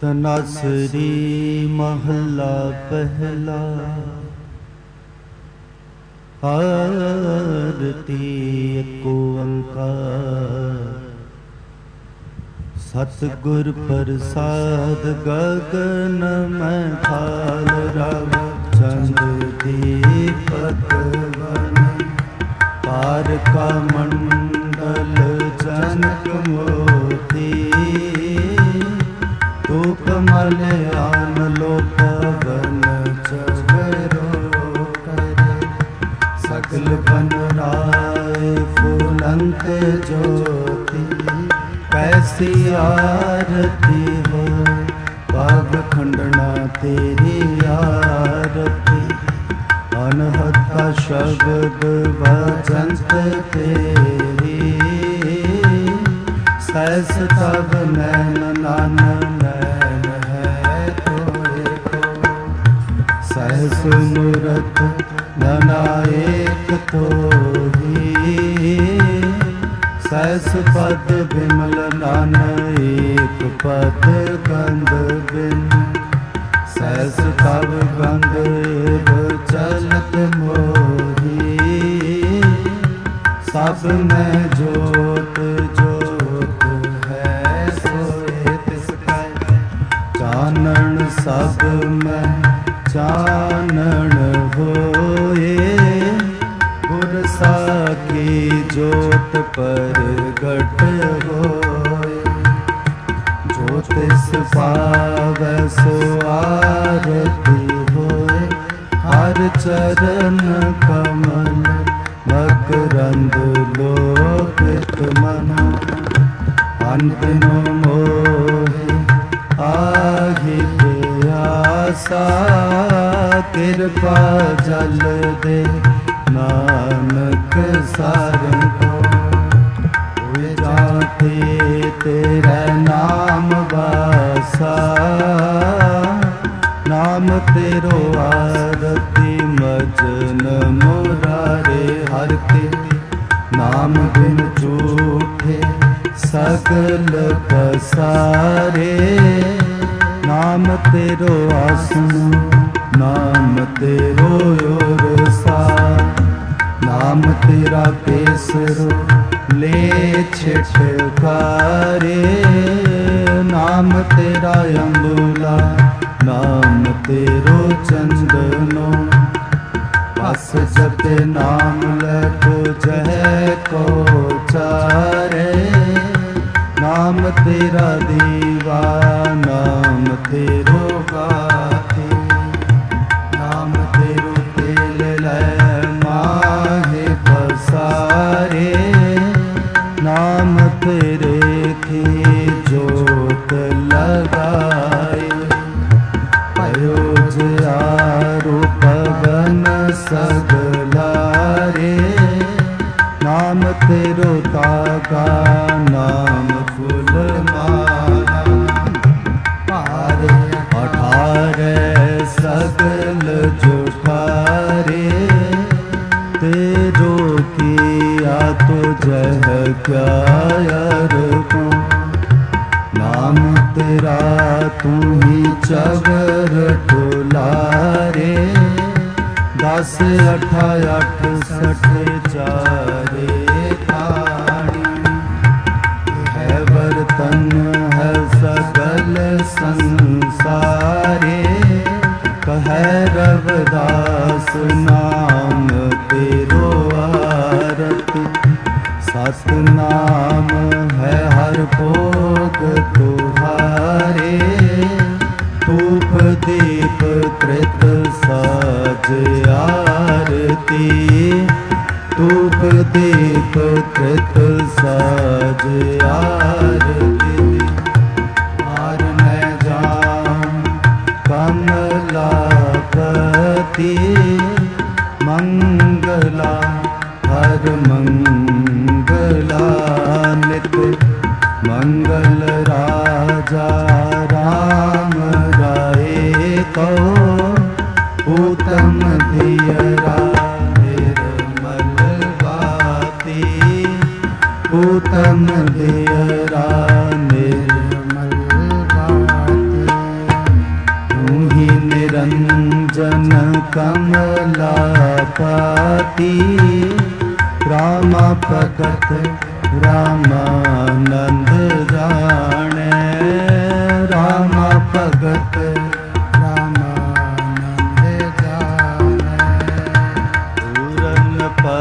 तनासरी महला पहला। आरती एको ओंकार सतगुर प्रसाद गगन में थाल रव चंद्र दीपक वन पार का मंडल जनक मोती तू कमल आन लो पवन चगरो करे सकल बन राय फूलंत ज्योति कैसी आरती हो पाग खंडना तेरी आरती अनहद शब्द भजंत तेरी सहस तब नैन नान नैन है तोरे को सहस मूरत ननाएक तो ही सहस पद बिमल नान एक पद गंध बिन सहस तब गंध एव चलत मोही सब में जोत जोत है सोए तिसका चानन सब में चानन होए गुर साकी जोत परगट होए जो तिस पावै सो आरती होए हर चरण कमल मकरंद लोकित मन अंतिम मोहे आहि प्यासा कृपा जल दे नानक सारं को हुए जाते तेरा नाम वासा नाम तेरो आरती मजन मुरारे हर के नाम बिन झूठे सकल पसारे नाम तेरो आसन नाम तेरो योर सा नाम तेरा केसरो ले छिटकारे नाम तेरा अंबुला नाम तेरो चंदनो बस जते नाम ले तो जय को चारे नाम तेरा दीवा नाम तेरो गाते नाम तेरो तेल ले माहे पसारे नाम तेरे की जोत लगाए अयोज आरु पवन सगलारे नाम तेरो तागा नाम फूल माला अठारे सगल जुठारे तेरो किया तो जह क्या यार को नाम तेरा तू ही चगर टुलारे 10 8 68 चारे खानी है बर्तन है सकल संसारे कहे रविदास नाम तेरो आरती सतनाम है हर भोग तुहारे धूप दीप कृत साज आरती धूप दीप कृत साज आरती हार मैं जाऊं कमलापति मंगला हर मंगला नित मंगल राजा राम राय को उत्तम दियरा निर्मल बाती उत्तम दियरा निर्मल बाती कमलापति रामा भगत रामानंद जाने रामा भगत रामानंद जाने पूरन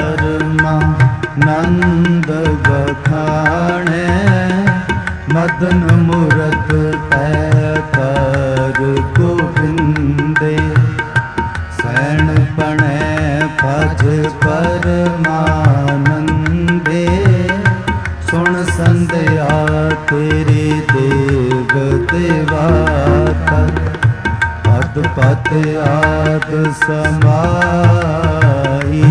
परमानंद बखाने मदन मूरत पैतर गोविंदे सैन पणे भज परमानंदे सुन संध्या तेरी देव देवाता अदपत आद समाई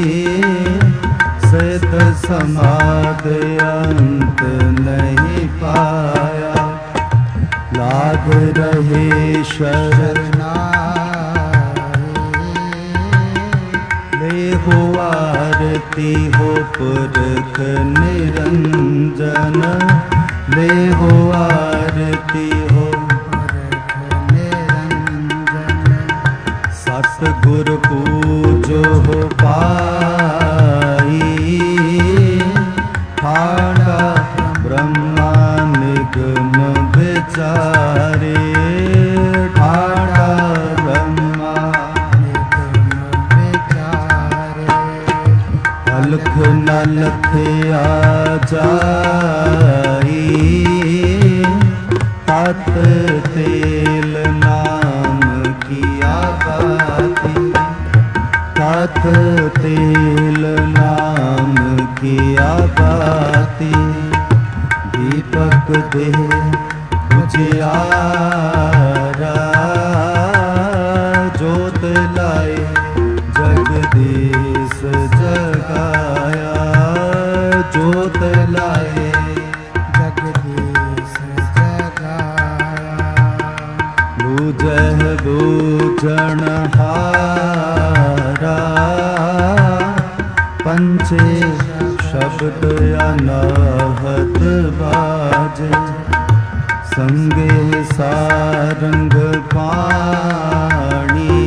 सिद्ध समाद अंत नहीं पाया लाग रहे शरणाई हो आरती हो पुरख निरंजन ले हो आरती हो पुरख निरंजन सतगुर पूजो हो पाई ठाड़ा ब्रह्मा निगम विचारे ठाड़ा ब्रह्मा निगम विचारे अलख नलख आ जाई तत तेल नाम किया बाती तत तेल नाम किया बाती दीपक दे उजियारा जोत लाए जगदीश जगाया जोत लाए जगदीश जगाया बूझह बूझन हारा पंचे शब्द अनाहत बाजे संगे सारंग पाणी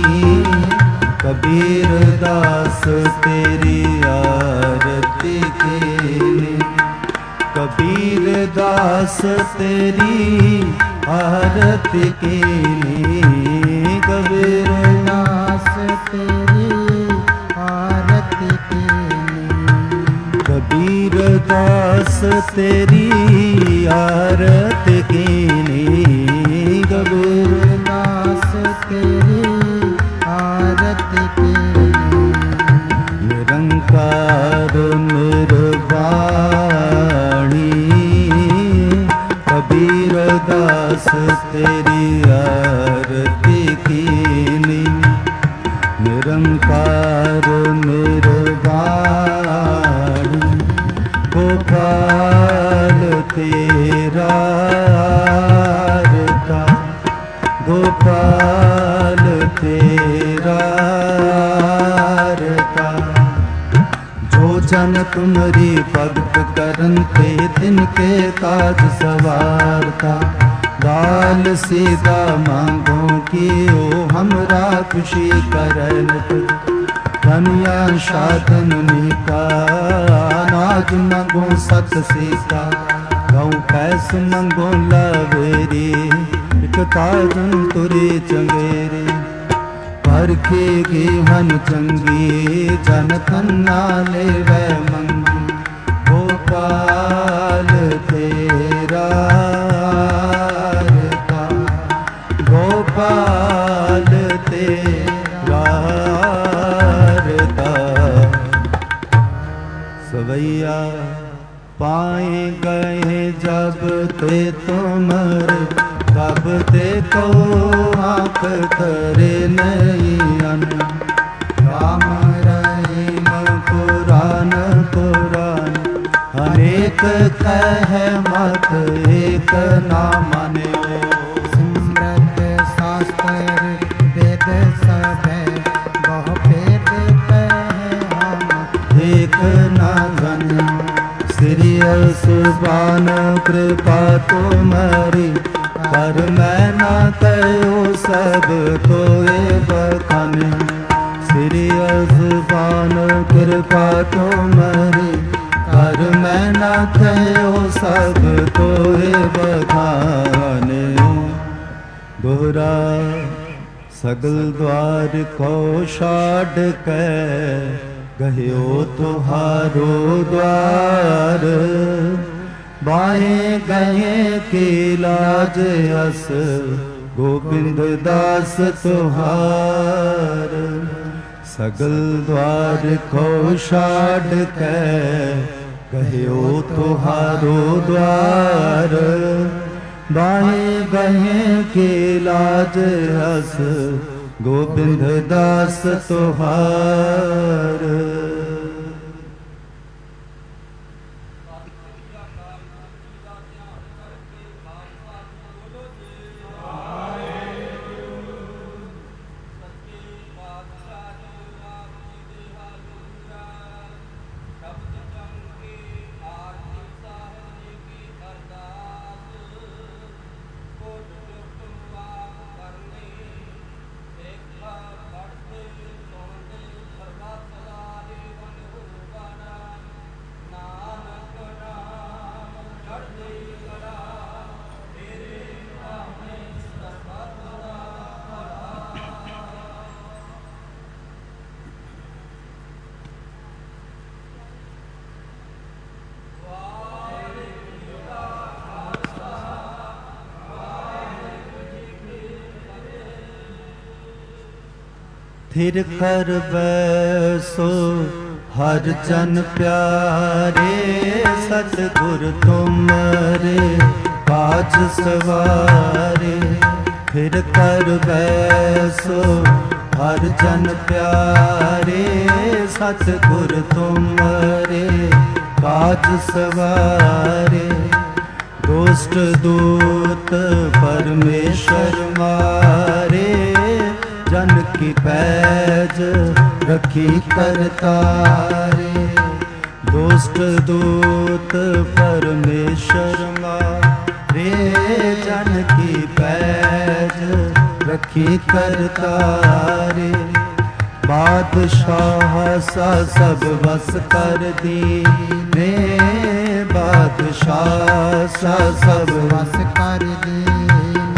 कबीर दास तेरी आरती कीनी कबीर दास तेरी आरती कीनी कबीर दास तेरी आरती कीनी कबीर दास तेरी आरती कीनी कबीर दास तेरी आरती कीनी निरंकार निर्वाणी कबीर दास तेरी आरती कीनी निरंकार निर्वाणी गोपाल तेरा आरता गोपाल तेरा आरता जो जन तुम्हारी भक्त करन ते तिनके काज सवारता लाल सीधा मांगो कि ओ हमरा खुशी करन धनिया साधन निका अनाज मंगो सत सीता गौ कैस मंगो लवेरी एक ताजन तुरे चंगेरे परखे के हन चंगी जन कन्ना ले वै मंगी गोपाल तेरा गोपाल तेरा सवैया पाए गए जब ते तुमर तब ते को आँख तरे नैयन राम रहीम कुरान कुरान अनेक कह मत एक ना माने सिमरत शास्त्र वेद सब बहु भेद कह हम एक ना जाने श्री सुबान कृपा तुम्हारी कर मैं ना कहो सब कोए बखाने। श्री अज़बान कृपा तुम्हारी, कर मैं ना कहो सब कोए बखाने। दोहरा सगल द्वार को छाड़ के, गयो तुहारो द्वार। बाहें गए की लाज हस, गोबिंद दास तुहार। सगल द्वार को छाड़ के, गयो तुहारो द्वार। बाहें गए की लाज हस, गोबिंद दास तुहार। थिर कर बैसो हर जन प्यारे, सतगुर तुमरे काज सवारे। थिर कर बैसो हर जन प्यारे, सतगुर तुमरे काज सवारे। दुष्ट दूत परमेश्वर मारे, जन की पैज रखी करतारे। दुष्ट दूत परमेश्वर मारे, जन की पैज रखी करतारे। बादशाह सा सब बस कर दीने, बादशाह सा सब बस कर दीने।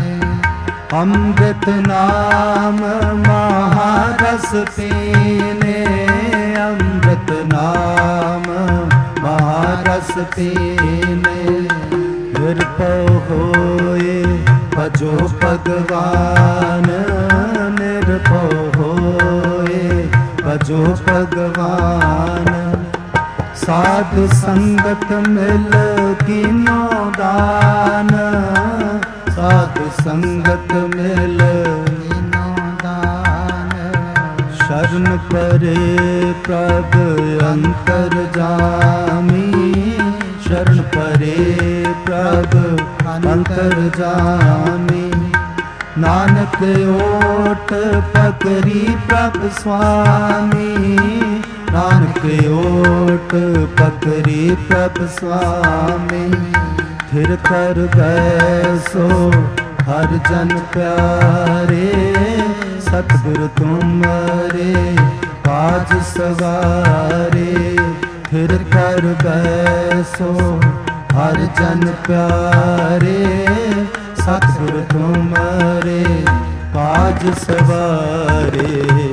अमृत नाम महारस पीने, अमृत नाम महारस पीने। निर्भय होए भजो भगवान, निर्भय होए भजो भगवान। साधु संगत मिल कीनो दान, साधु संगत मिल कीनो दान। शरण परे प्रभ अंतर जामी, शरण परे प्रभ अंतर जामी। नानक ओट पकरी प्रभ स्वामी, नानक ओट पकरी प्रभ स्वामी। थिर कर बैसो हर जन प्यारे, सतगुर तुमरे काज सवारे। थिर कर बैसो हर जन प्यारे, सतगुर तुमरे काज सवारे।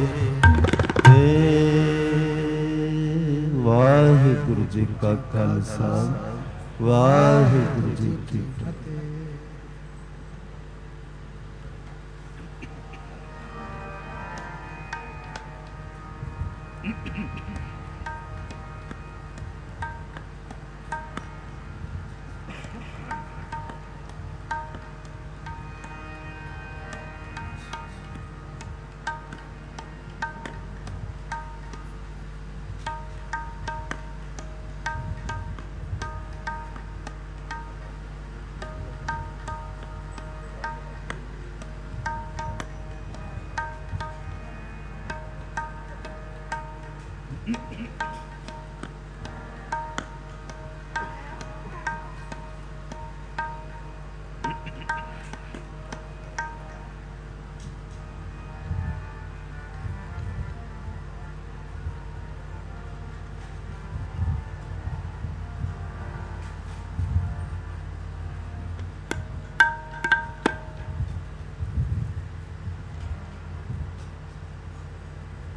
वाहिगुरु जी का खालसा, वाहिगुरु जी की फतेह।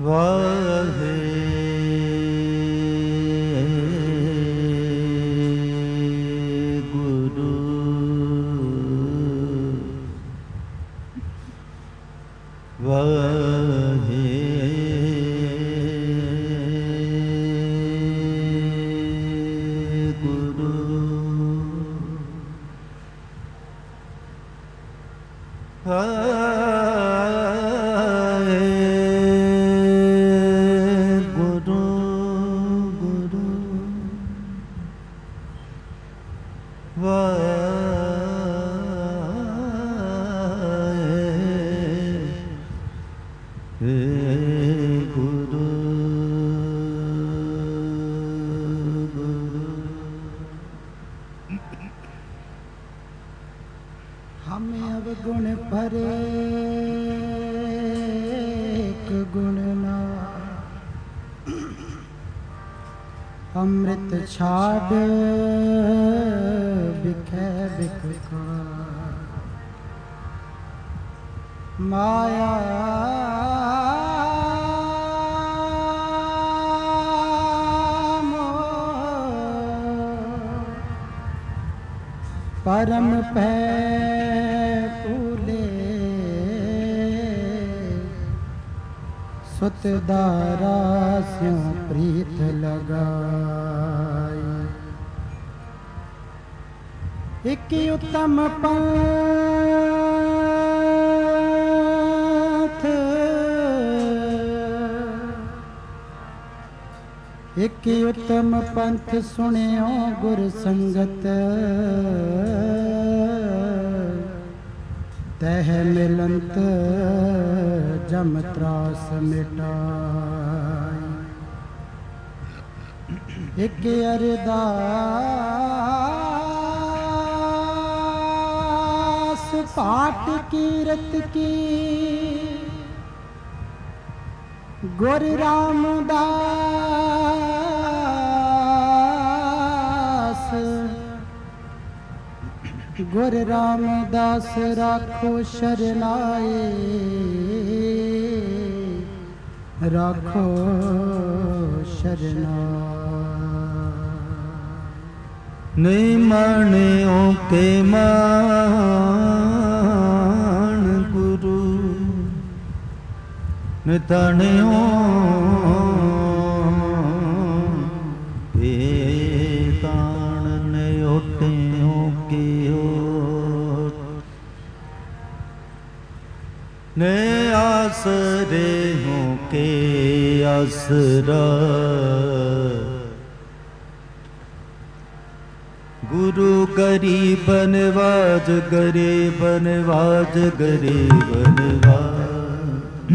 वाहे गुरु वाहे गुरु हमें अवगुण भरे एक गुण ना अमृत छाड़ बिखे बिख माया परम पै पूले सुत दारा स्यों प्रीत लगाई एक उत्तम पंथ एक उत्तम पंथ सुनियो गुर संगत तह मिलंत जम त्रास मिटाई एक अरदास पाठ कीरत की गुर रामदास गुर रामदास राखो शरणाए राखो शरणाए नहीं मान्यो के मान गुरु नितान्यो ताण ने ओट्यो के ने आसरे हो के आसरा गुरु गरीब नवाज गरीब नवाज गरीब नवाज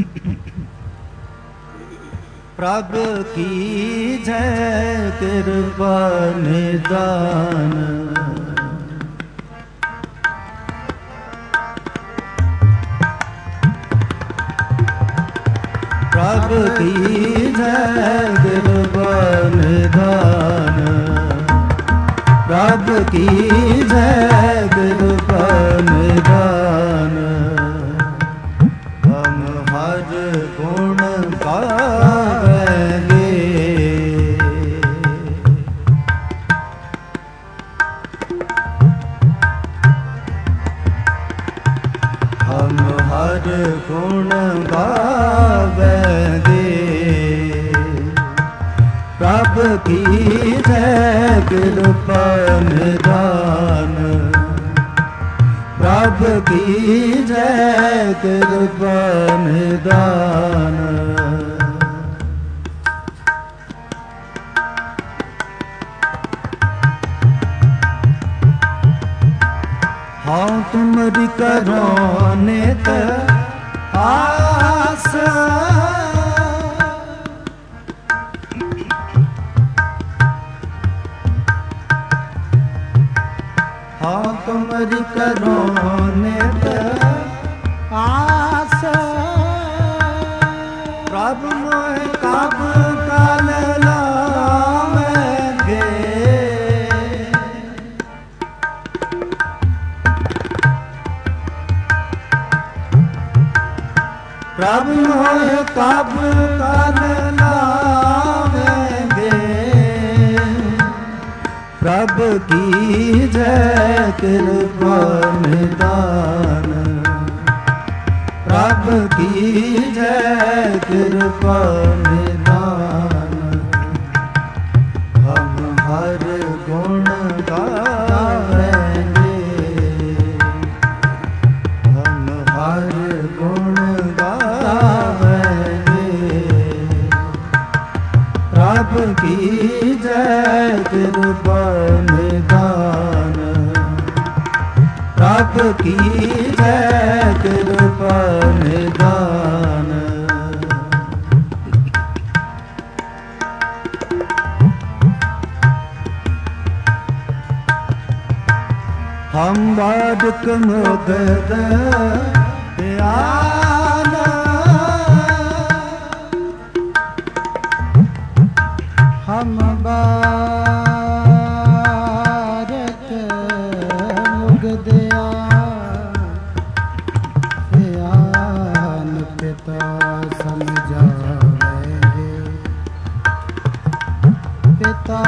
प्रभ की जय कृपा निदान प्रभ की जय कृपा निदान प्रभ की जय कृपा निदान हम हर गुण गावेंगे हम हर गुण गावेंगे प्रभ की जय कृपा निदान प्रभ की जय कृपा निदान हाँ तुमरी करो नित आस हाँ तुमरी करो नित आस प्रभु मोह कब काल लावेंगे प्रभ मोह कब तन लावेंगे। प्रभ की जय कृपा निदान। प्रभ की जय कृपा निदान। हम हर गुण गाएंगे। हम हर गुण गाएंगे। प्रभ की जय कृपा निदान। प्रभ की जय कृपा निदान। हम बादक मुगद ध्यान। हम बारक मुगदया ध्यान पिता समझावेंगे। पिता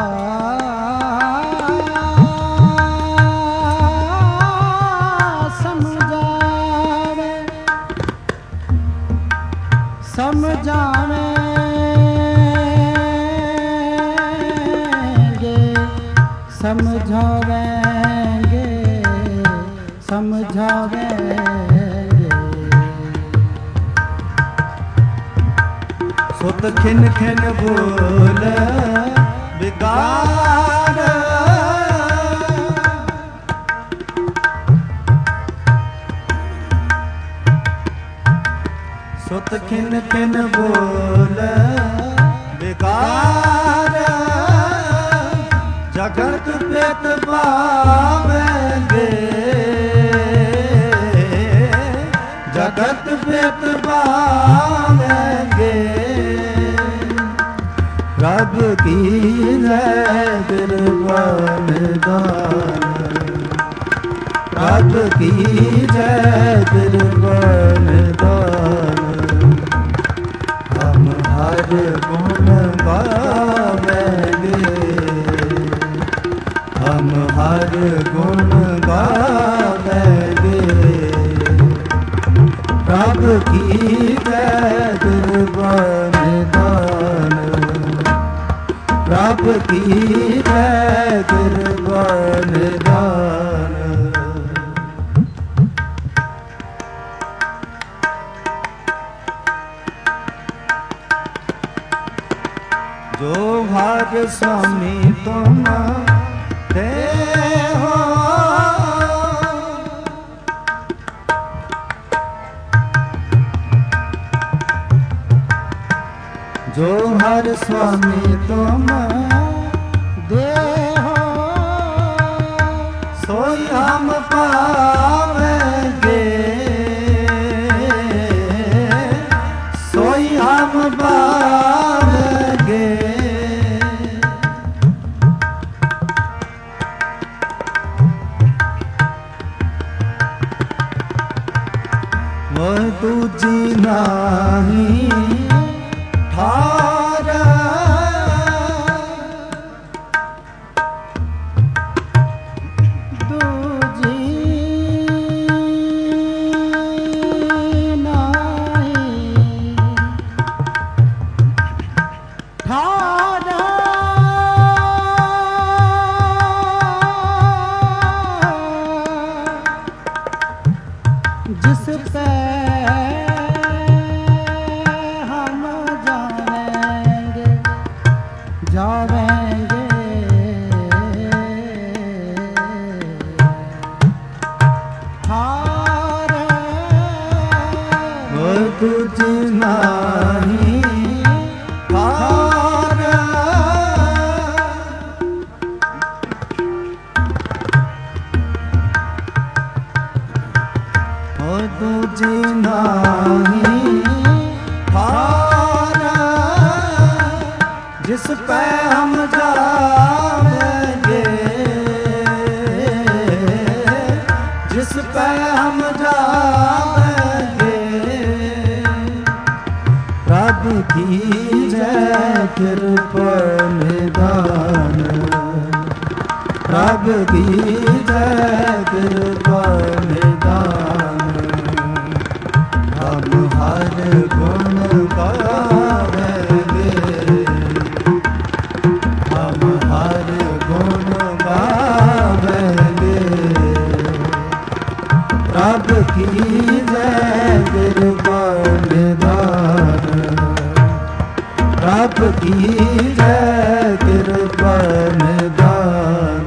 समझावेंगे। समझावेंगे। सुत खिन खिन बोल विकार। सुत खिन खिन बोल विकार। जगत पेत पावेंगे। जगत पेत पावेंगे। प्रभ की जय कृपा निदान। प्रभ की जय कृपा निदान। हम हर गुण गावेंगे। हम हर गुण गावेंगे। प्रभ की जय कृपा निदान। प्रभ की जय कृपा निदान। जो भाग्य स्वामी तुम दे हो। जो हर स्वामी तुम दे हो सोई हम पावेंगे। सोई हम पावेंगे। वह दूजी नाही ठार। दूजी नाही ठार। जिस पे हम जाने कीजै कृपा निदान प्रभ कीजै कृपा निदान हम हर गुण गावेंगे हम हर गुण गावेंगे प्रभ कीजै कृपा निदान प्रभ कीजै कृपा निदान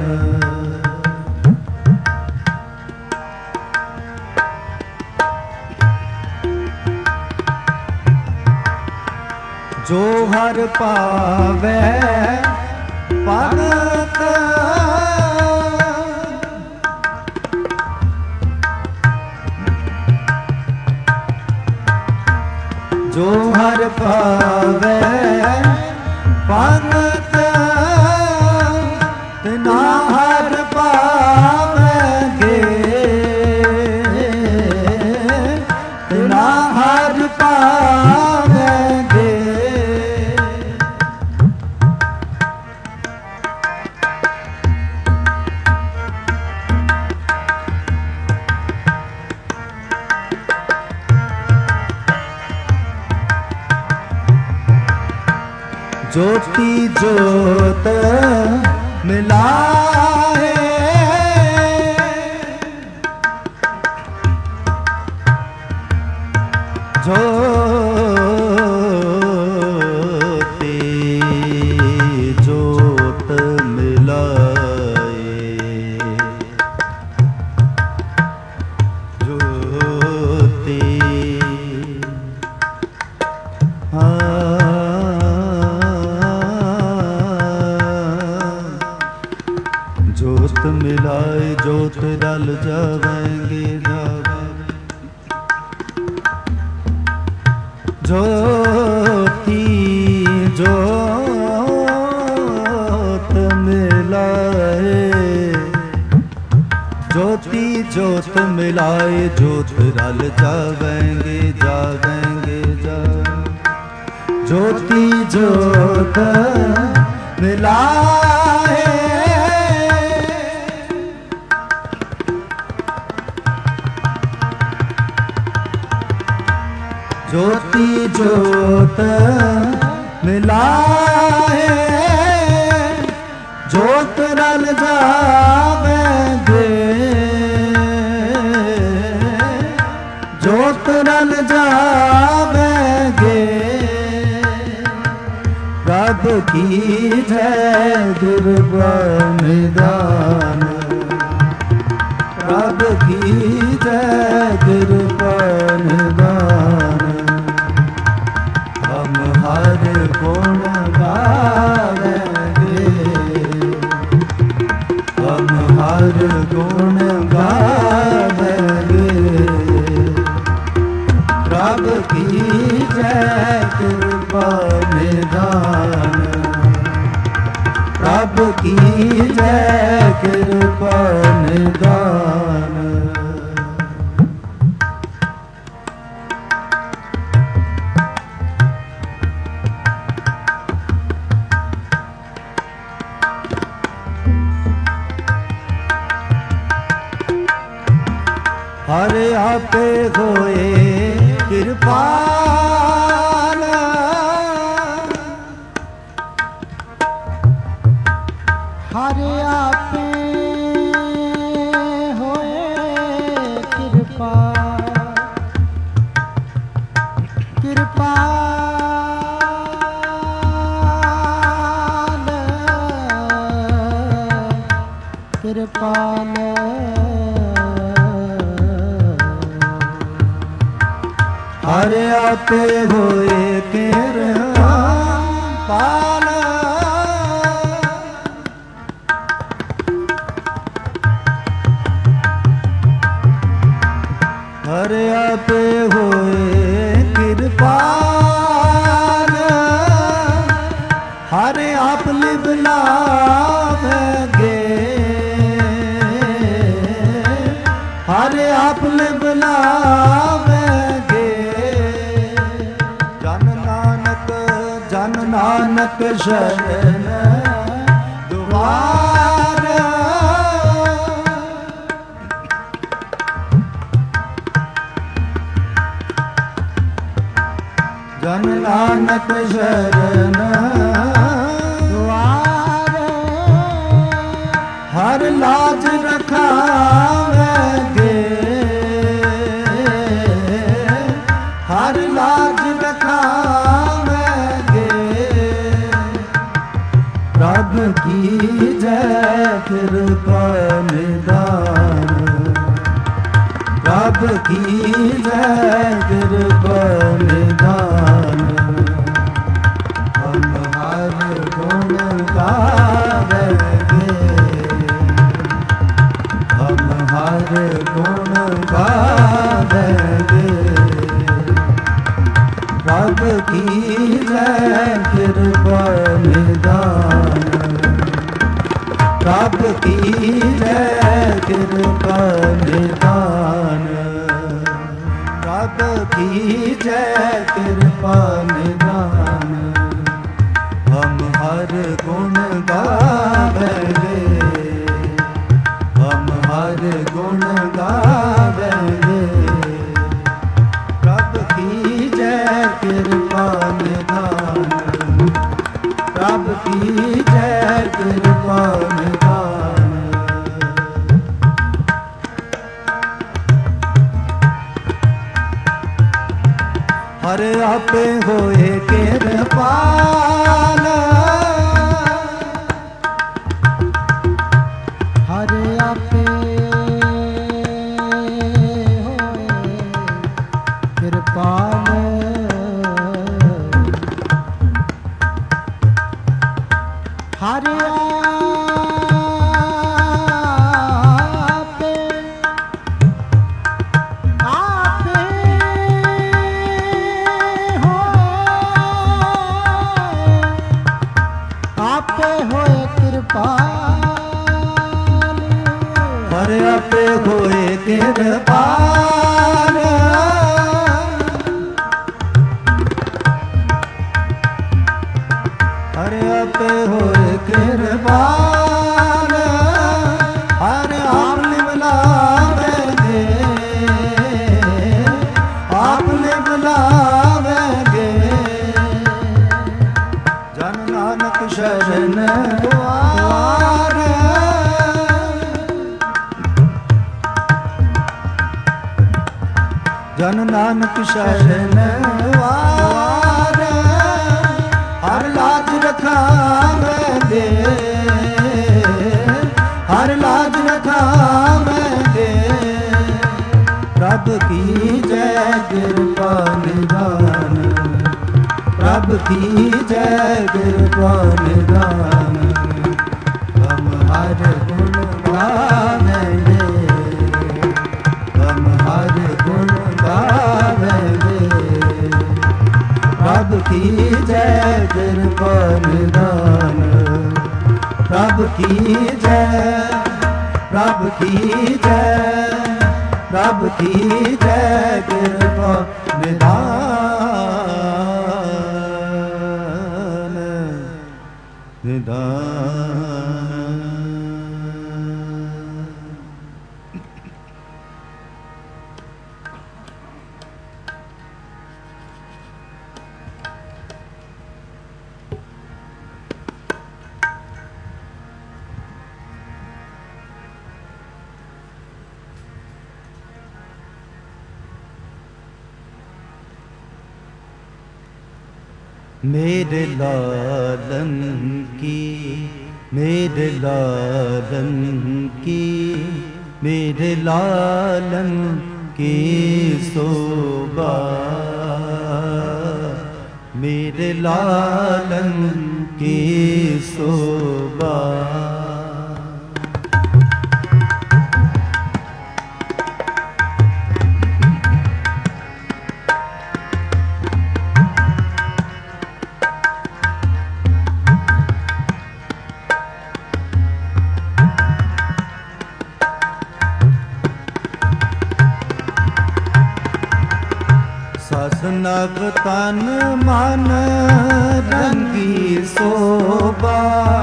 जो हर पावै भगत जो हर पावै भगत तिना हर पावैंगे तिना हर पावैंगे ज्योति ज्योत मिलाए ज्योति ज्योत मिलाए ज्योति जोत मिलाए जोत डल जावेंगे ज्योति जोत मिलाए ज्योति जोत मिलाए जोत डल जावेंगे जावेंगे ज्योति जोत मिलाए ज्योति जोत मिलाए जोत रल जावेंगे जोत रल जावेंगे प्रभ कीजै कृपा निदान प्रभ कीजै कृपा निदान हम हर गुण गावेंगे हम हर गुण गावेंगे प्रभ कीजै कृपा निदान प्रभ कीजै कृपा निदान हरे आपे होए कृपाल हरे आपे होए कृपा कृपाल कृपाल हरे आपे होए कृपाल हरे आपे होए कृपाल हरे आप लिबलावेंगे हरे आप लिबलावेंगे जन नानक नानक शरण द्वार। जन नानक शरण द्वार। हर लाज रखावेंगे, हर लाज रखावेंगे। प्रभु की जय कृपा निदान, प्रभु की जय कृपा निदान। हम हर गुण गावेंगे, हम हर गुण गावेंगे। प्रभु की जय कृपा निदान, प्रभु की जय कृपा निदान। प्रभु की जय कृपा निदान। हम हर गुण गावेंगे, हम हर गुण गावेंगे। प्रभु की जय कृपा निदान, प्रभु की जय कृपा निदान। हर आपे होए कृपाल, हर आपे होए कृपाल। हर आपे आपे आपे होए कृपाल। हर आपे होए कृपाल। हर आपे होए कृपाल। हर आपने बुलावेंगे, आपने बुलावेंगे। जन नानक शरण द्वार। जन नानक शरण द्वार। हर लाज रखावेंगे, हर लाज रखावेंगे। प्रभु की जय कृपा निदान, प्रभु की जय कृपा निदान। हम हर गुण गावेंगे, हम हर गुण गावेंगे। प्रभु की जय कृपा निदान, प्रभु की जय, प्रभु की जय, प्रभु की जय कृपा निदान, निदान। मेरे लालन की, मेरे लालन की, मेरे लालन की शोभा, मेरे लालन की शोभा। सस नभ तन मन रंगी शोभा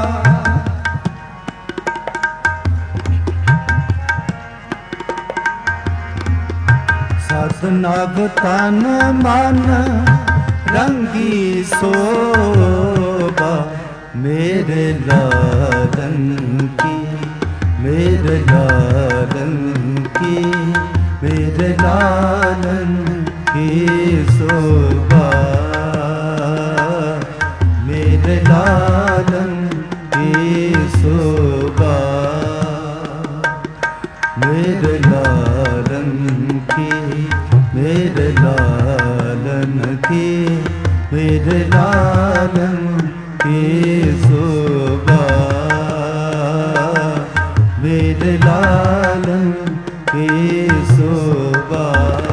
सस नभ तन मन रंगी शोभा मेरे लालन की मेरे लालन की मेरे लालन की शोभा मेरे लालन की शोभा मेरे लालन की मेरे लालन की मेरे लालन की शोभा मेरे लालन की शोभा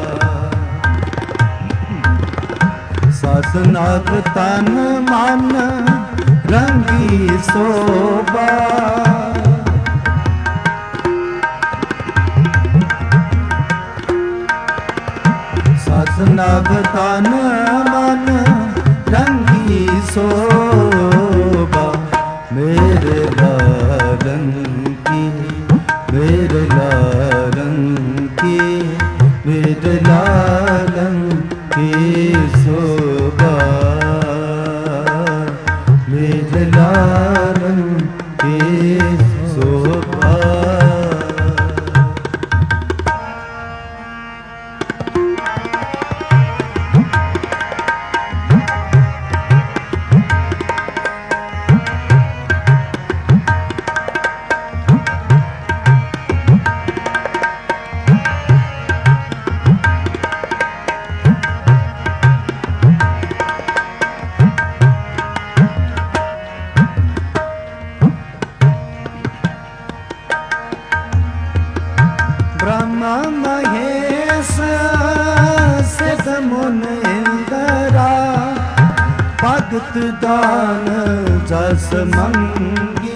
सस नभ तन मन रंगी शोभा सस नभ तन मन रंगी शोभा मेरे लालन की मेरे लालन की मेरे लालन की शोभा मेरे लालन की शोभा ब्रह्मा महेश सिद्ध मुनि इंद्रा भगत दान जस मंगी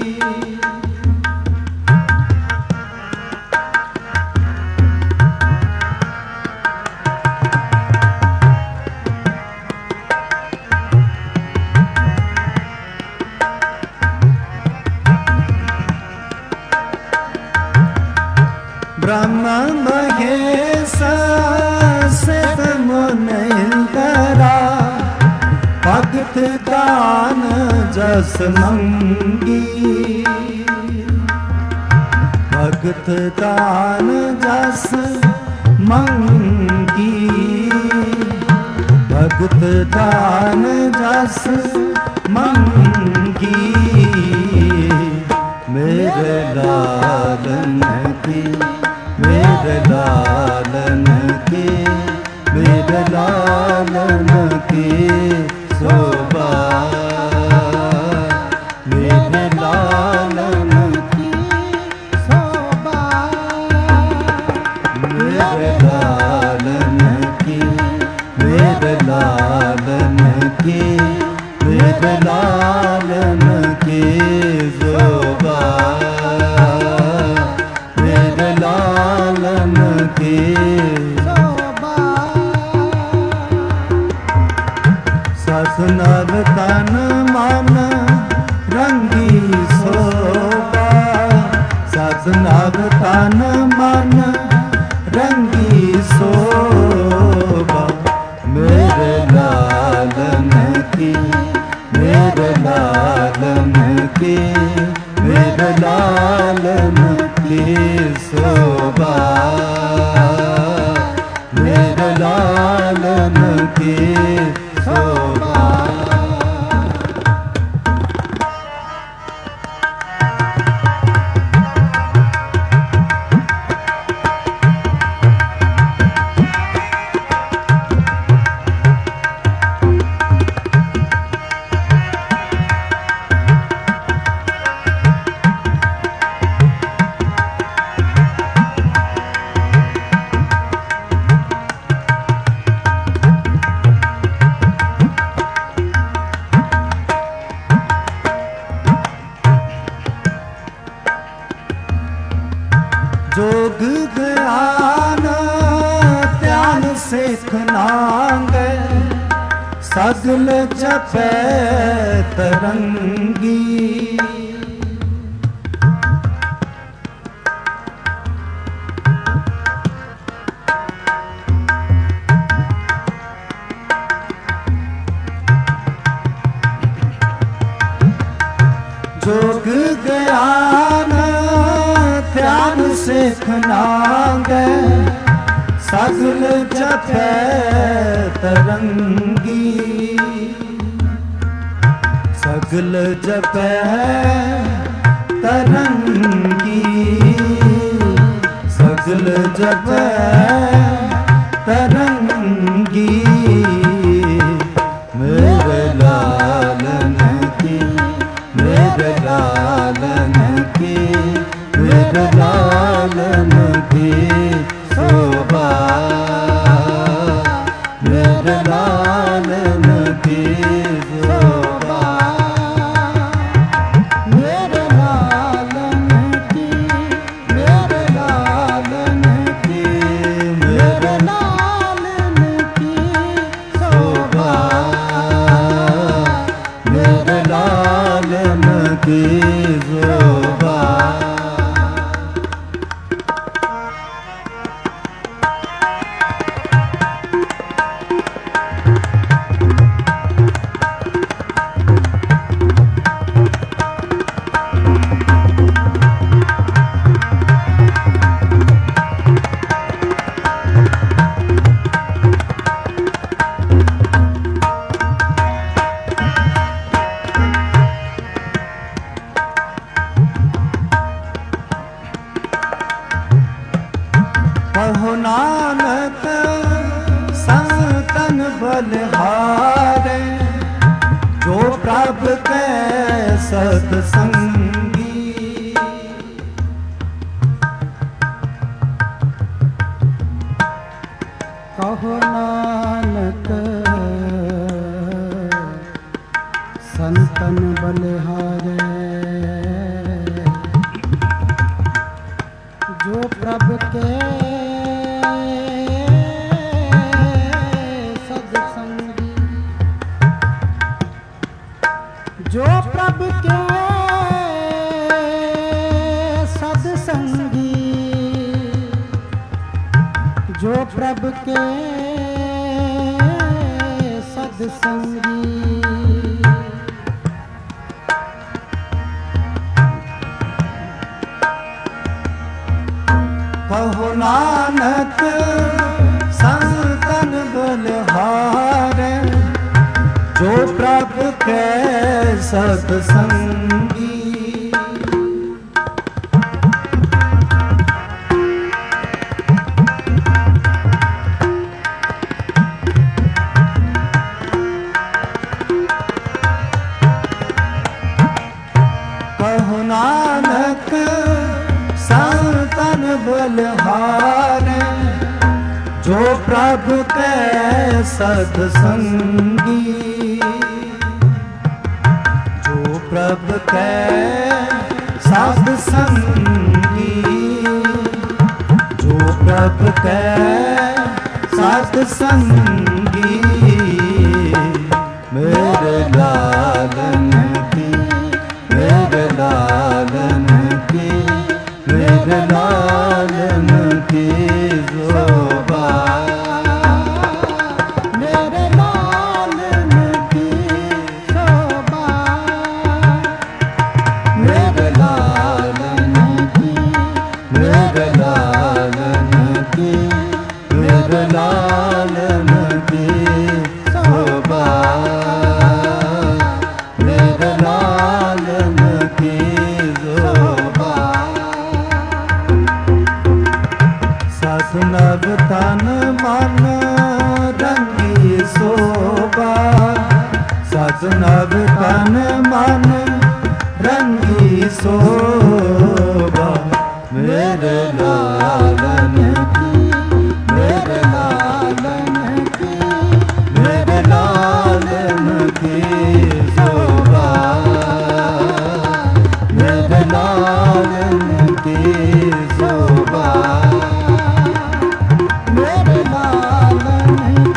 ब्रह्मा महेश सिद्ध मुनि इंद्रा भगत दान जस मंगी भगत दान जस मंगी भगत दान जस मंगी मेरे लालन की मेरे लालन की मेरे लालन की शोभा मेरे लालन की शोभा मेरे लालन की मेरे लालन की मेरे लालन की शोभा मेरे लालन की शोभा सस नभ तन मन रंगी शोभा सस नभ तन मन रंगी शोभा मेरे लालन की मेरे लालन की मेरे लालन की शोभा मेरे लालन की शोभा जोग ज्ञान ध्यान से नांगे सगल जपै तरंगी। जोग ज्ञान ध्यान सिख नांगे सगल जपै तरंगी। सगल जपै तरंगी। सगल जपै तरंगी। मेरे लालन की मेरे लालन की मेरे लालन की शोभा। मेरे लालन की शोभा। मेरे लालन की मेरे लालन की मेरे लालन की शोभा। मेरे लालन की शोभा। कहो नानक संतन बलिहारे जो प्रभु के सत्संगी। कहो नानक संतन बलिहारे जो प्रभु के सत्संगी। जो प्रभु के सत्संगी। जो प्रभु के सत्संगी। कहो नानक संतन बलिहारे जो प्रभु के सत्संगी। कहो नानक संतन बलिहारे जो प्रभु के सत्संगी। जो प्रभु के सत्संगी। जो प्रभु के सत्संगी। मेरे लालन की मेरे लालन की मेरे लालन की शोभा। मेरे लालन की शोभा। मेरे लालन की मेरे लालन की मेरे लालन की शोभा। मेरे लालन की शोभा। सतनव तन मन रंगी शोभा। सतनव तन मन रंगी शोभा। मेरे लालन की मेरे लालन की मेरे लालन की शोभा। मेरे लालन की शोभा। मेरे लालन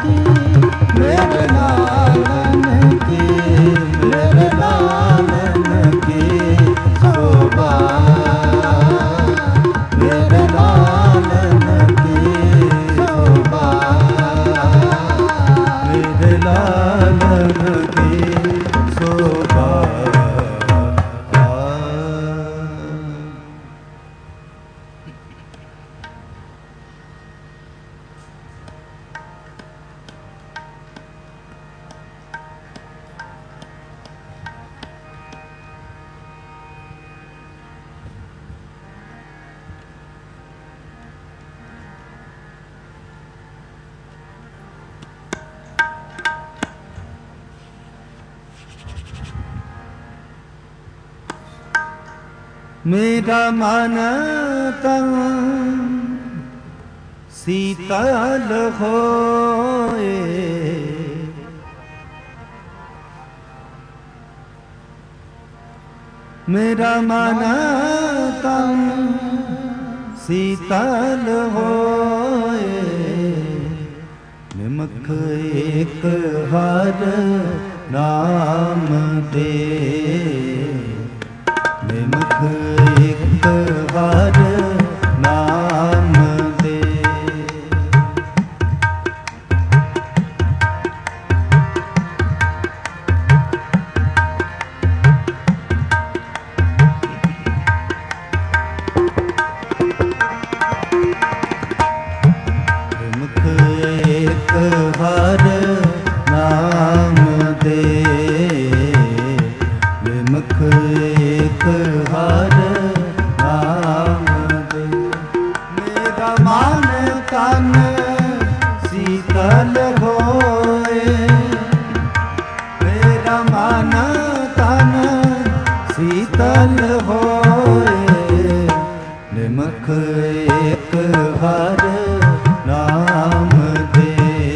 मेरा मन तन शीतल होए, मेरा मन तन शीतल होए, निमख एक हर नाम दे, निमख एक हर नाम दे। निमख एक हर नाम दे, निमख एक हर नाम दे। मेरा मन तन शीतल होए, मेरा मन तन शीतल होए, निमख एक हर नाम दे,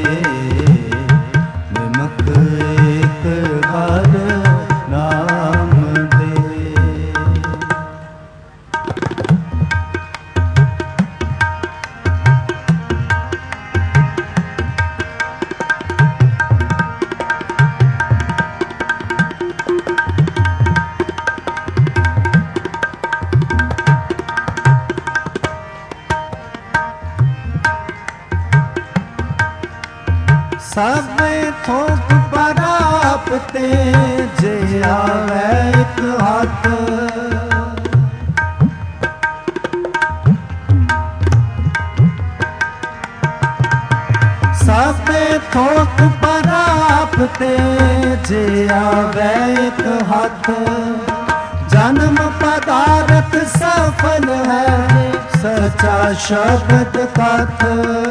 निमख एक हर नाम दे। सब थोक परापते जे आवे एक हाथ, सब थोक परापते जे आवे एक हाथ। जन्म पदार्थ सफल है सच्चा शब्द कथ,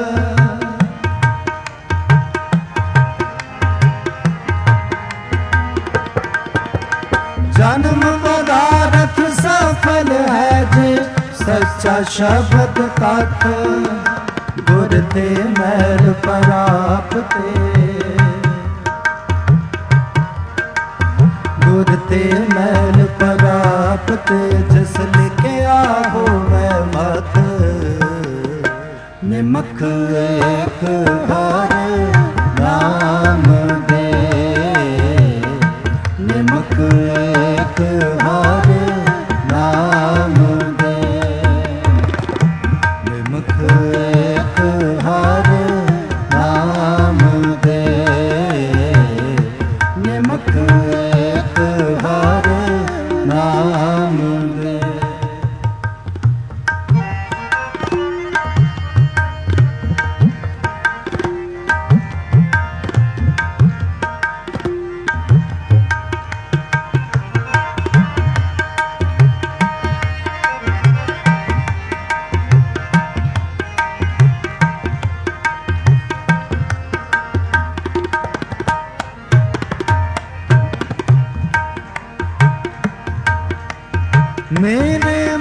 जन्म पदार्थ सफल है जे सच्चा शब्द कथ। गुर ते मैल परापते, गुर ते मैल परापते, जिस लिखिया होवे मत। निमख एक हर नाम दे, निमख एक हर नाम दे, निमख एक हर नाम दे, निमख एक हर नाम दे। मेरे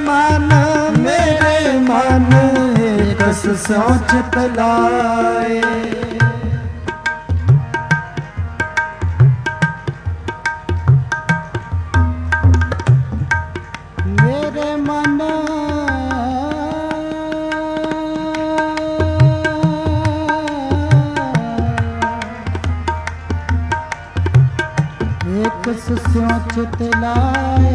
मन कस सोच तलाए, मेरे मन एक सोच तलाए,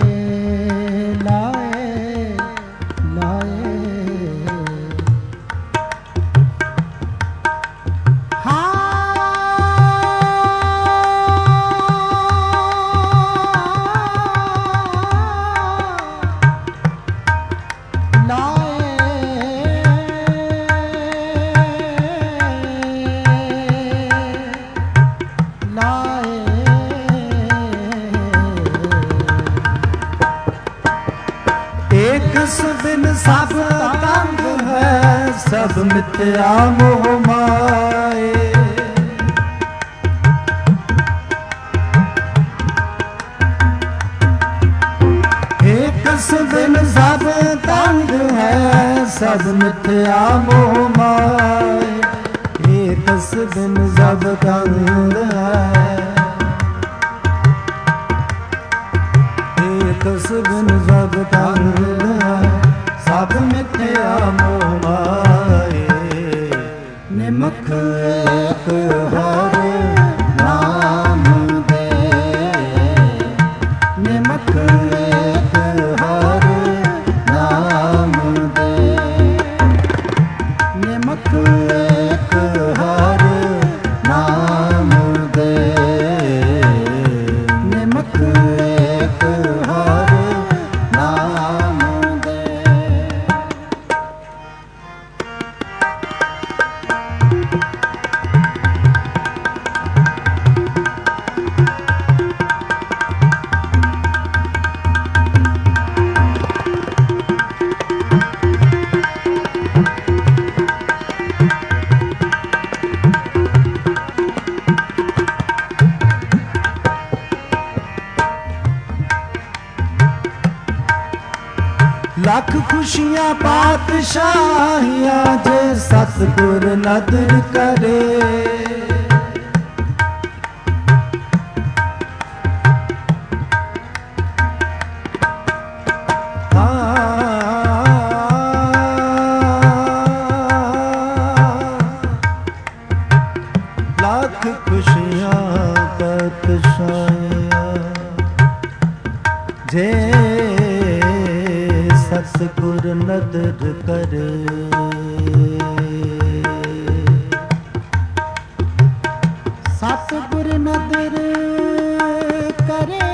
बिन सब तंग है, सब मिथ्या मोह माए। एक बिन सब तंग है, सब मिथ्या मोह माय। एकस बिन सब तंग है, एकस बिन सब तंग है, सब मिथ्या मोह माय। निमख एक हर नाम दे, निमख एक हर नाम दे, निमख एक हर नाम दे, निमख एक हर नाम दे। लख खुशियां पातशाहियां जे सतगुर नदर करे। लख खुशियां पातशाहियां जे सतगुर नदर करे। सतगुर नदर करे,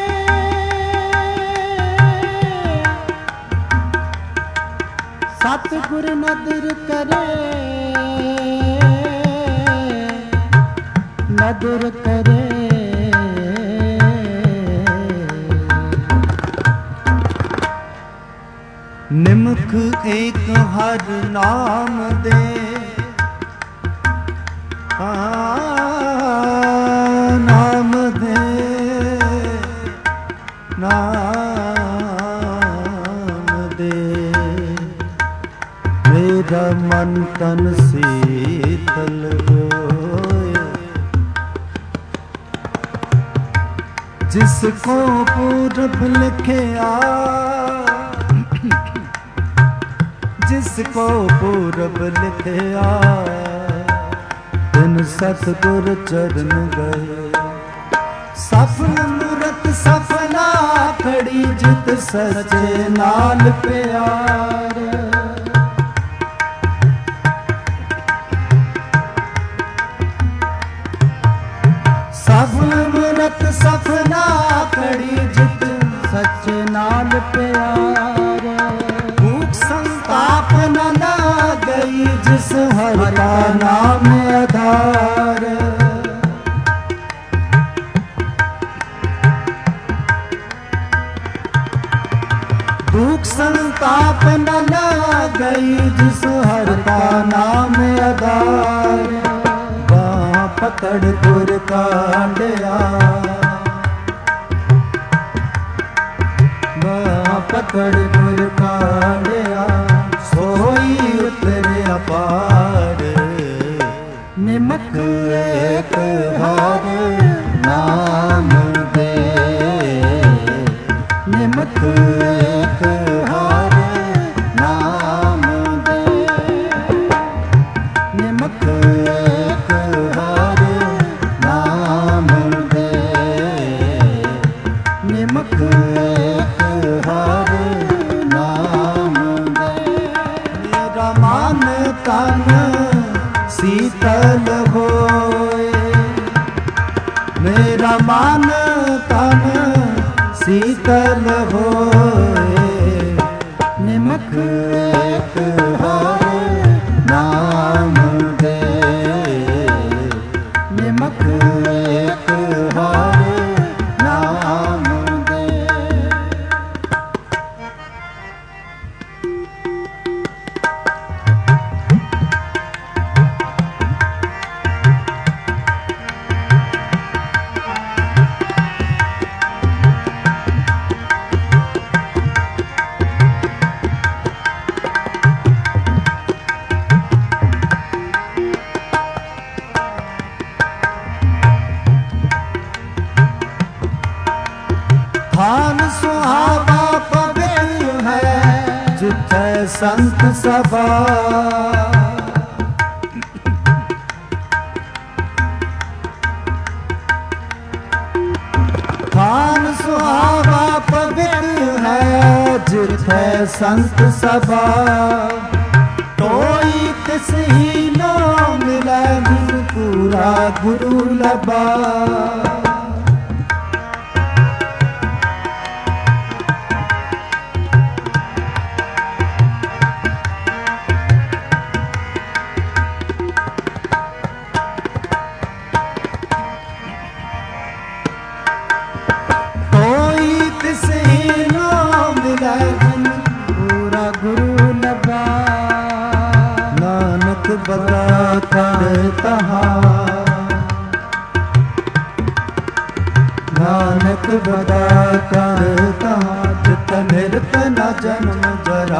सतगुर नदर करे, नदर करे। निमख एक हर नाम दे, नाम दे, नाम दे। मेरा मन तन शीतल होए, जिसको पूरब लिखिया, जिसको पूरब लिखिया, तिन सतगुर चरण गए। सफल मूरत सफला खड़ी, जित सच्चे नाल प्यार। सफल मूरत सफला खड़ी, जित सच्चे नाल प्यार। संताप न गई, जिस हर का नाम आधार। दुख संताप न गई, जिस हर का नाम आधार। बाँ पकड़ गुर कांडया, बाँ पकड़ गुर कांडया, सोई उतरे अपार। निमख एक हर नाम दे, निमख एक हर नाम दे, निमख एक हर नाम दे, निमख एक हर नाम दे। मेरा मन तन शीतल होए, मेरा मन तन शीतल होए। निमख एक हर नाम दे, निमख एक हर नाम दे। संत सभा। थान सुहावा पवित्र है जिथे संत सभा। तोई तिस ही नो मिलै जिन पूरा गुरु लबा। बता कर तहा नानक बता कर तहा चित निरत न जन्म जरा।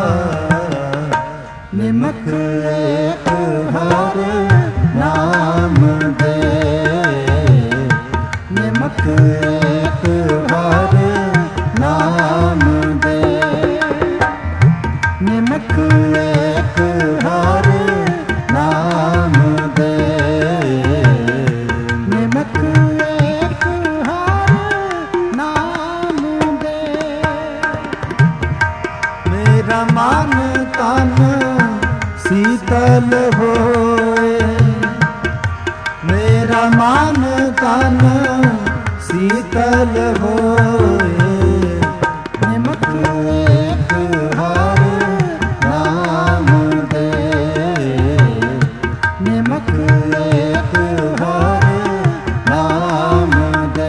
निमक एक हर नाम दे निमक एक हर नाम दे निमक एक हर नाम दे निमक एक हर नाम दे। मेरा मन तन शीतल होए मेरा मन तन शीतल होए। निमक एक हर नाम दे निमक एक हर नाम दे।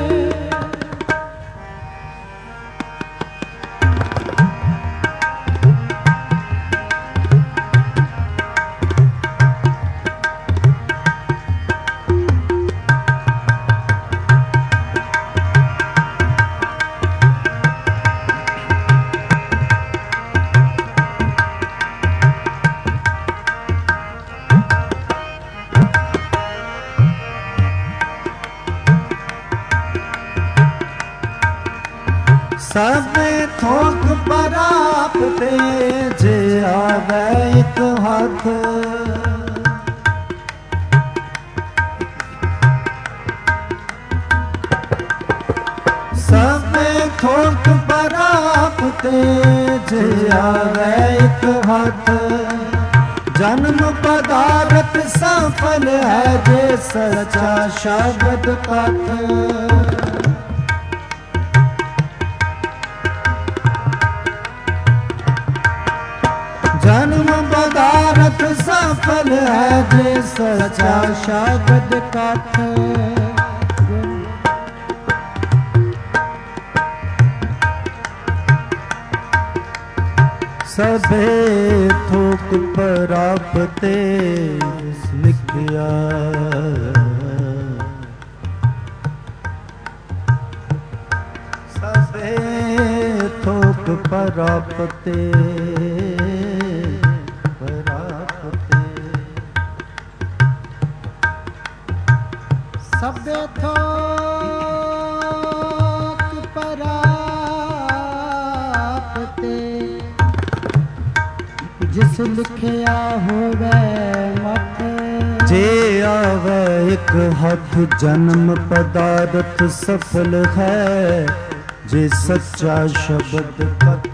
सब थोक पराप ते जे आवे एक हाथ। सब थोक पराप ते जे आवे एक हाथ। जन्म पदार्थ सफल है जे सच्चा शब्द कथ। जन्म पदार्थ सफल है जे सच्चा शब्द कथ। सबे थोक परापते लिखिया। सबे थोक परापते सबे थोक परापते जिस लिखिया होवे मत। जे आवे एक हाथ जन्म पदार्थ सफल है जे सच्चा शब्द कथ।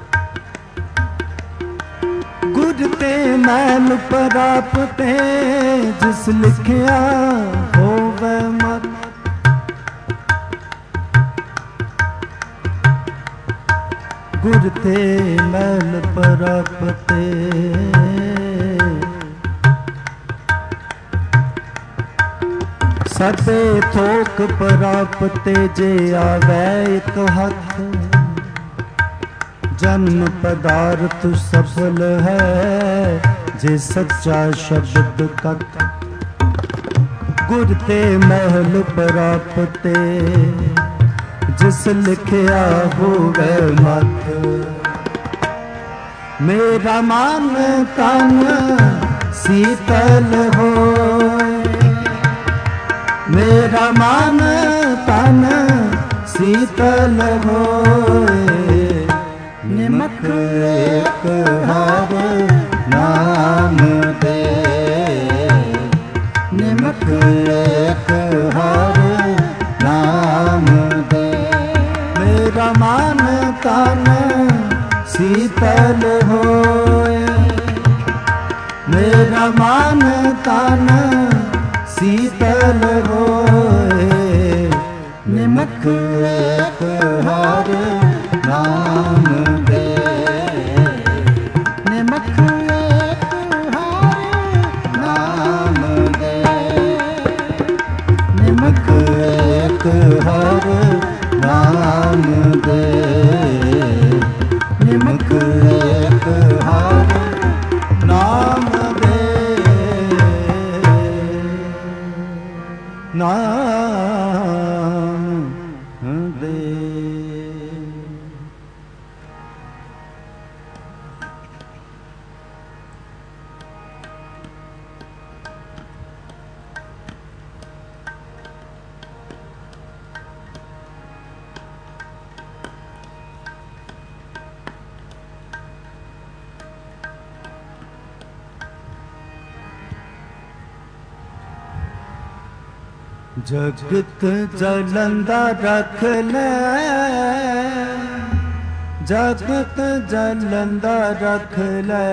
गुर ते मैल परापते जिस लिखिया होवे मत। गुर ते मैल परापते सबे थोक परापते जे आवे एक हाथ। जन्म पदार्थ सफल है जे सच्चा शब्द कथ। गुर ते महल परापते जिस लिखिया होवे मत। मेरा मन तन शीतल होए मेरा मन तन शीतल होए। ਨਿਮਖ ਏਕ ਹਰ ਨਾਮ ਦੇ, ਨਿਮਖ ਏਕ ਹਰ ਨਾਮ ਦੇ। ਮੇਰਾ ਮਨ ਤਨ ਸੀਤਲ ਹੋਏ, ਮੇਰਾ ਮਨ ਤਨ ਸੀਤਲ ਹੋਏ, ਨਿਮਖ ਏਕ ਹਰ ਨਾਮ ਦੇ, ਨਿਮਖ ਏਕ ਹਰ ਨਾਮ ਦੇ, ਨਿਮਖ ਏਕ ਹਰ ਨਾਮ ਦੇ, ਨਿਮਖ ਏਕ ਹਰ ਨਾਮ ਦੇ, ਨਾਮ ਦੇ। ਜਗਤ ਜਲੰਦਾ ਰਖ ਲੈ, ਜਗਤ ਜਲੰਦਾ ਰਖ ਲੈ,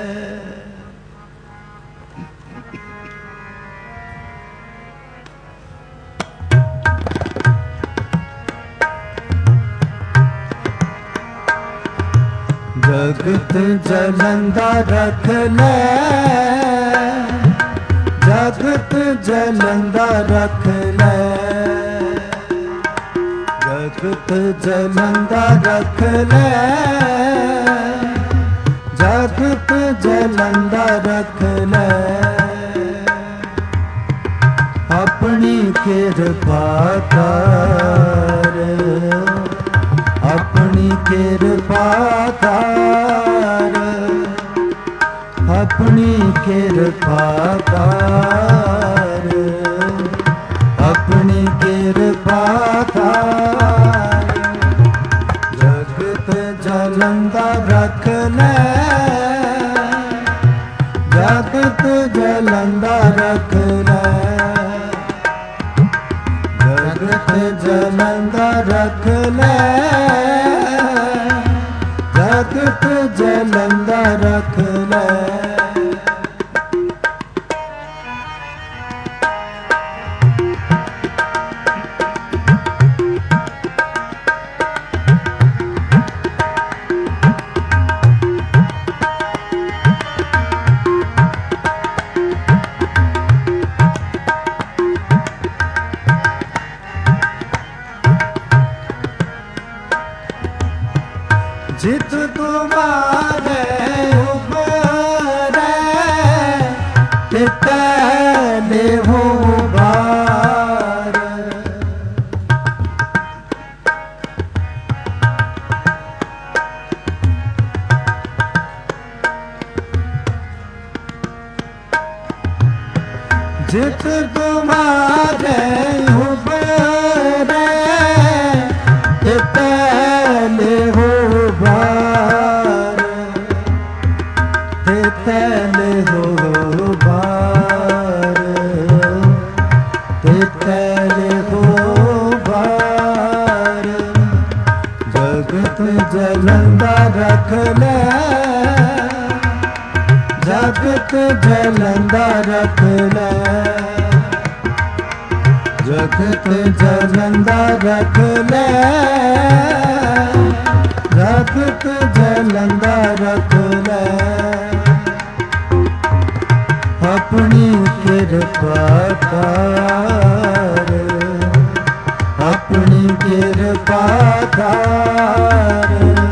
ਜਗਤ ਜਲੰਦਾ ਰਖ ਲੈ, ਜਗਤ ਜਲੰਦਾ ਰਖ ਲੈ, ਜਗਤ ਜਲੰਦਾ ਰਖ ਲੈ, ਜਗਤ ਜਲੰਦਾ ਰਖ ਲੈ। ਆਪਣੀ ਕਿਰਪਾ ਕਰ, ਆਪਣੀ ਕਿਰਪਾ ਕਰ, ਆਪਣੀ ਕਿਰਪਾ ਕਰ, ਆਪਣੀ ਕਿਰਪਾ ਕਰ। ਜਗਤ ਜਲੰਦਾ ਰਖ ਲੈ, ਜਗਤ ਜਲੰਦਾ ਰਖ ਲੈ, ਜਗਤ ਜਲੰਦਾ ਰਖ ਲੈ, ਜਗਤ ਜਲੰਦਾ ਰਖ ਲੈ। जित तुम्हारे उबरे तितले हो बार, जित तुम्हारे उबरे तितले हो बार, तितले हो बार, तितले हो बार। जगत जलंदा रख ले, जगत जलंदा रख ले, जगत जलंदा रख ले, जगत जलंदा रख ले। अपनी किरपा कर, अपनी किरपा कर,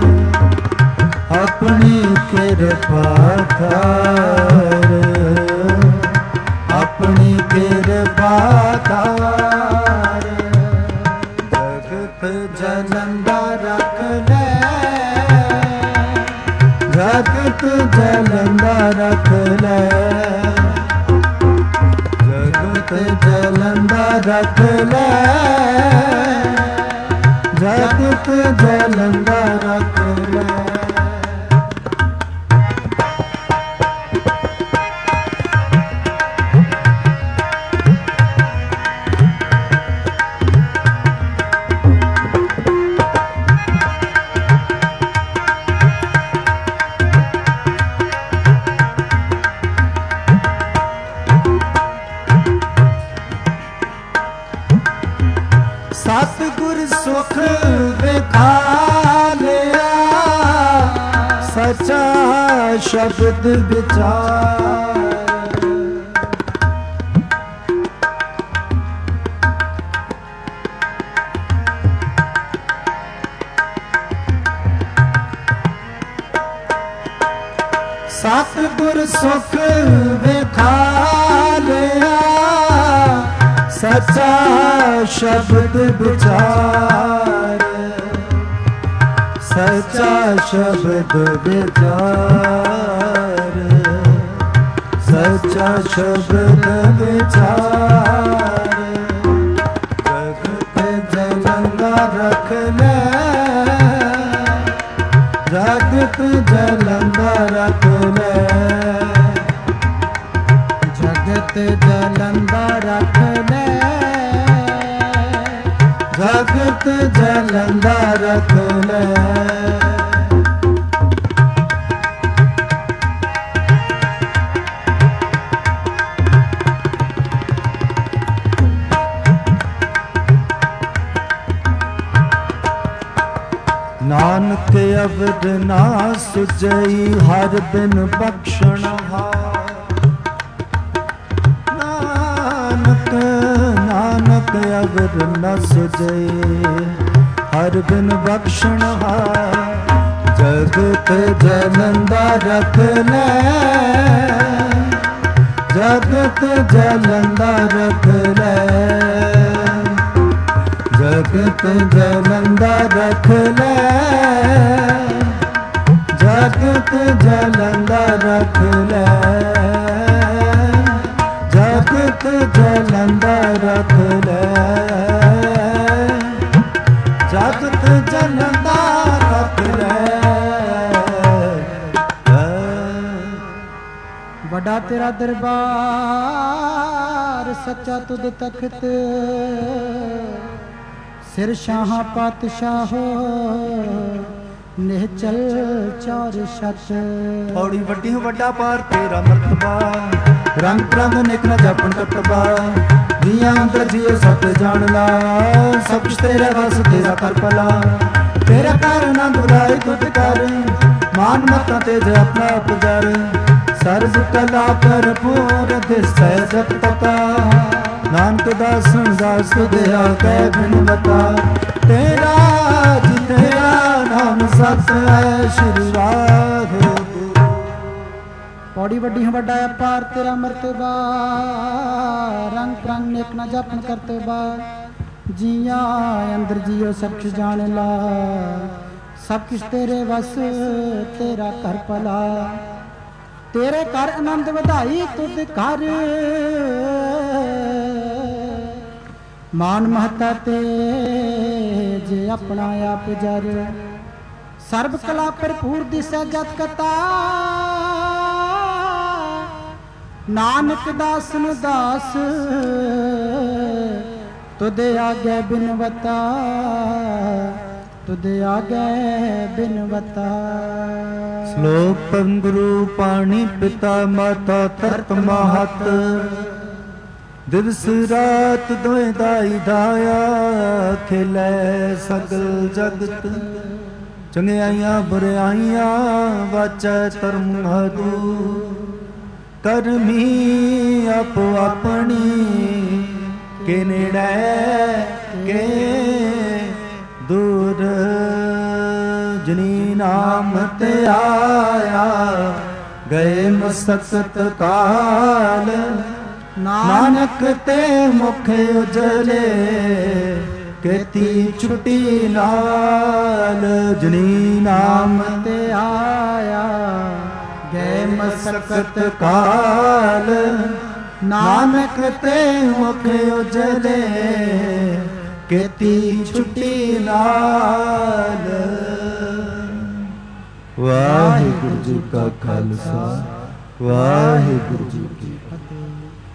अपनी किरपा कर, अपनी किरपा कर। जगत जलंदा रख ले, जगत जलंदा रख ले, जगत जलंदा रख ले, जगत जलंदा रख ले। ਸਤਿਗੁਰ ਸੁਖ ਵਿਖਾ ਲਿਆ, ਸਚਾ ਸ਼ਬਦ ਵਿਚਾਰ। ਸਤਿਗੁਰ ਸੁਖ ਵਿਖਾ ਲਿਆ, ਸਚਾ ਸ਼ਬਦ ਵਿਚਾਰ। ਸਚਾ ਸ਼ਬਦ ਵਿਚਾਰ, ਸਚਾ ਸ਼ਬਦ ਵਿਚਾਰ। ਜਗਤ ਜਲੰਦਾ ਰਖ ਲੈ, ਜਗਤ ਜਲੰਦਾ ਰਖ ਲੈ, ਜਗਤ ਜਲੰਦਾ ਰਖ ਲੈ, ਜਗਤ ਜਲੰਦਾ ਰਖ ਲੈ। ਨਾਨਕ ਅਵਦ ਨਾ ਸੁਝਈ, ਹਰ ਬਿਨ ਬਖਸ਼ਣ ਹਾਰ। ਨਾਨਕ ਨਾਨਕ ਅਵਦ ਨਾ ਸੁਝਈ, ਹਰ ਬਿਨ ਬਖਸ਼ਣ ਹਾਰ। ਜਗਤ ਜਲੰਦਾ ਰਖ ਲੈ, ਜਗਤ ਜਲੰਦਾ ਰਖ ਲੈ, ਜਗਤ ਜਲੰਦਾ ਰਖ ਲੈ, ਜਗਤ ਜਲੰਦਾ ਰਖ ਲੈ, ਜਗਤ ਜਲੰਦਾ ਰਖ ਲੈ, ਜਗਤ ਜਲੰਦਾ ਰਖ ਲੈ। ਵੱਡਾ ਤੇਰਾ ਦਰਬਾਰ, ਸੱਚਾ ਤੁਧ ਤਖਤ, ਸਿਰ ਸ਼ਾਹਾਂ ਪਾਤਸ਼ਾਹੋ, ਨਿਹਚਲ ਚਾਰ ਛਤ। ਔੜੀ ਵੱਡੀ ਵੱਡਾ ਪਾਰ ਤੇਰਾ ਮਰਤਬਾ, ਰੰਗ ਰੰਗ ਨਿਕ ਨ ਜਪਣ ਕਤਬਾ। ਜੀਆਂ ਅੰਦਰ ਜੀਓ ਸਤ ਜਾਣ ਲਾ, ਸਭ ਕੁਛ ਤੇਰੇ ਵਸ ਤੇਰਾ ਕਰ ਭਲਾ। ਤੇਰਾ ਕਰ ਆਨੰਦ ਉਦਾਈ ਤੁਧ ਕਰ, ਮਾਨ ਮਤਾਂ ਤੇਜ ਆਪਣਾ ਪੁਜਰ। ਸਰਬ ਕਲਾ ਭਰਪੂਰ ਦਿਸੈ ਜਗ ਪਤਾ, ਨਾਨਕ ਦਾਸਨ ਦਾਸ ਦਿਆ ਕਹਿ ਬਿਨ ਬਤਾ। ਤੇਰਾ ਜੀ ਤੇਰਾ ਨਾਮ ਸਤ ਹੈ, ਸ਼੍ਰੀ ਵਾਹਿਗੁਰੂ। ਪੌੜੀ ਵੱਡੀ ਵੱਡਾ ਅਪਾਰ ਤੇਰਾ ਮਰਤਬਾ, ਰੰਗ ਰੰਗ ਨੇਕ ਨਾ ਜਪਨ ਕਰਤਬਾ। ਜੀਆਂ ਅੰਦਰ ਜੀਓ ਸਭ ਕੁਛ ਜਾਣ ਲਾ, ਸਭ ਕੁਛ ਤੇਰੇ ਵਸ ਤੇਰਾ ਕਰ ਭਲਾ। ਤੇਰੇ ਕਰ ਆਨੰਦ ਵਧਾਈ ਤੁਧ ਕਰ, ਮਾਨ ਮਹਤਾ ਤੇ ਜੇ ਆਪਣਾ ਆਪ ਜਰ। ਸਰਬ ਕਲਾ ਭਰਪੂਰ ਦਿਸੈ ਜਤ ਕਤਾ, ਨਾਨਕ ਦਾਸਨ ਦਾਸ ਤੁਧ ਆਗੇ ਬਿਨਵਤਾ, ਤੁਧ ਆਗੇ ਬਿਨਵਤਾ। ਸ਼ਲੋਕ ਪਰਮ ਗੁਰੂ ਪਾਣੀ ਪਿਤਾ ਮਾਤਾ ਤਰਤ ਮਹਤ। ਦਿਵਸ ਰਾਤ ਦੋਇ ਦਾਈ ਦਾਇਆ, ਖਿਲੈ ਸਗਲ ਜਗਤ। ਚੰਗਿਆਈਆਂ ਬੁਰਿਆਈਆਂ ਵਾਚੈ ਧਰਮ ਹਦੂ। ਕਰਮੀ ਆਪੋ ਆਪਣੀ, ਕੇ ਨੇੜੇ ਕੇ ਦੂਰ। ਜਿਨੀ ਨਾਮ ਤੇ ਆਇਆ, ਗਏ ਮਸਕਤ ਕਾਲ। ਨਾਨਕ ਤੇ ਮੁਖ ਉਜਲੇ, ਕੀਤੀ ਛੁਟੀ ਨਾਲ। ਜਿਨੀ ਨਾਮ ਤੇ ਆਇਆ, ਗਏ ਮਸਕਤ ਕਾਲ। ਨਾਨਕ ਤੇ ਮੁਖ ਉਜਲੇ, ਕੀਤੀ ਛੁਟੀ ਨਾਲ। ਵਾਹਿਗੁਰੂ ਜੀ ਕਾ ਖਾਲਸਾ, ਵਾਹਿਗੁਰੂ ਜੀ ਕੀ ਫਤਿਹ।